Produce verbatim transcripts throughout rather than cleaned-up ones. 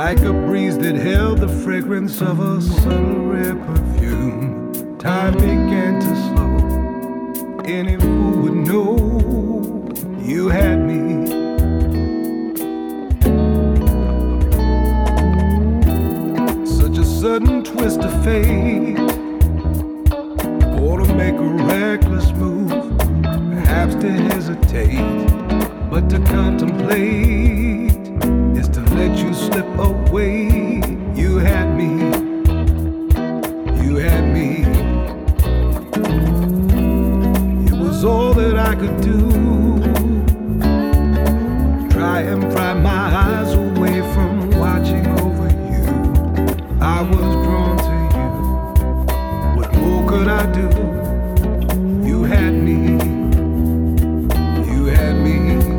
like a breeze that held the fragrance of a subtle rare perfume. Time began to slow. Any fool would know you had me. Such a sudden twist of fate, or to make a reckless move, perhaps to hesitate, but to contemplate is to let you slip away. You had me, you had me. It was all that I could do, try and pry my eyes away from watching over you. I was drawn to you, what more could I do? You had me, you had me.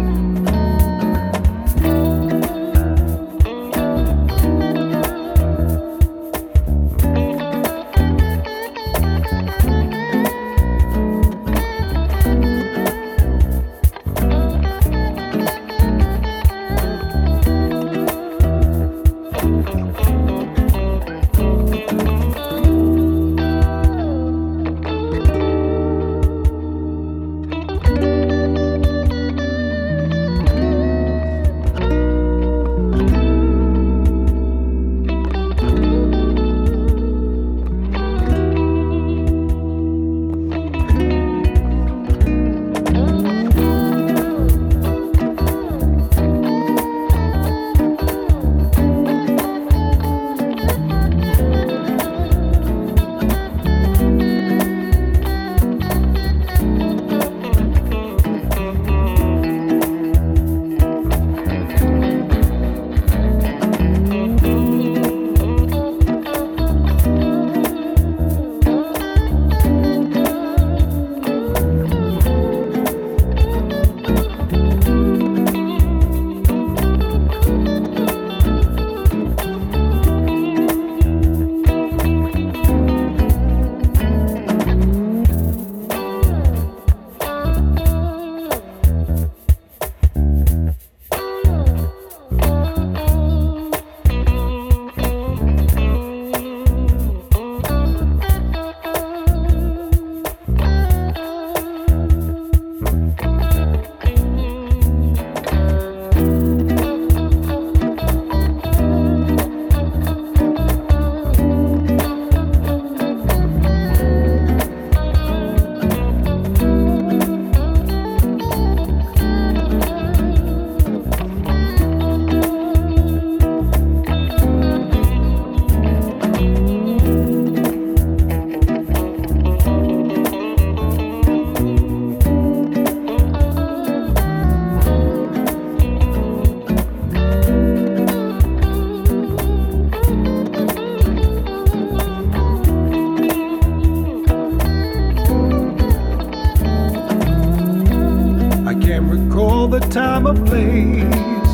The time or place,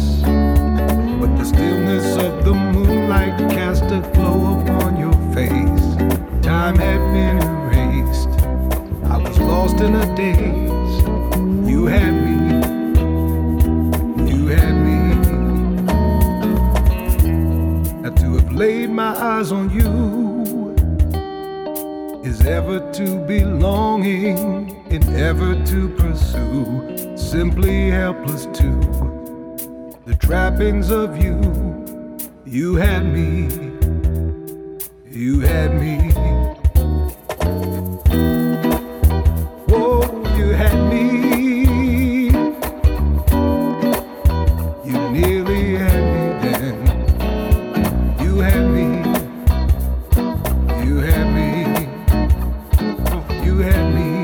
but the stillness of the moonlight cast a glow upon your face. Time had been erased, I was lost in a daze. You had me, you had me. Now to have laid my eyes on you is ever to be longing and ever to pursue. Simply helpless to the trappings of you. You had me, you had me. Whoa, you had me. You nearly had me then. You had me, you had me, you had me.